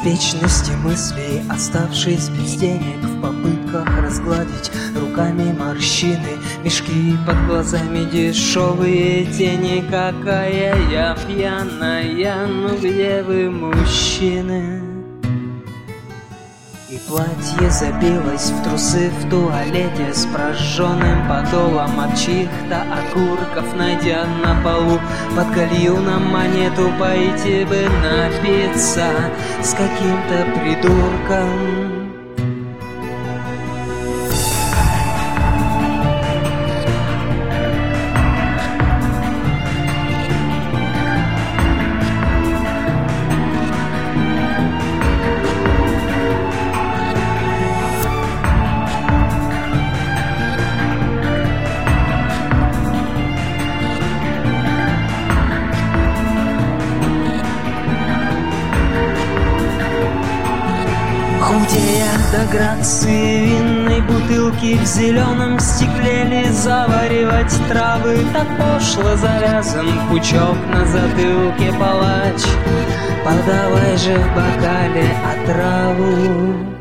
беспечности мыслей, оставшись без денег в попытках разгладить руками морщины, мешки под глазами, дешевые тени. Какая я пьяная, ну где вы, мужчины? И платье забилось в трусы в туалете с прожженным подолом от чьих-то окурков, найдя на полу под гальюном монету. Пойти бы напиться с каким-то придурком. Худея до грации винной бутылки, в зеленом стекле ли заваривать травы. Так пошло завязан пучок на затылке, палач, подавай же в бокале отраву.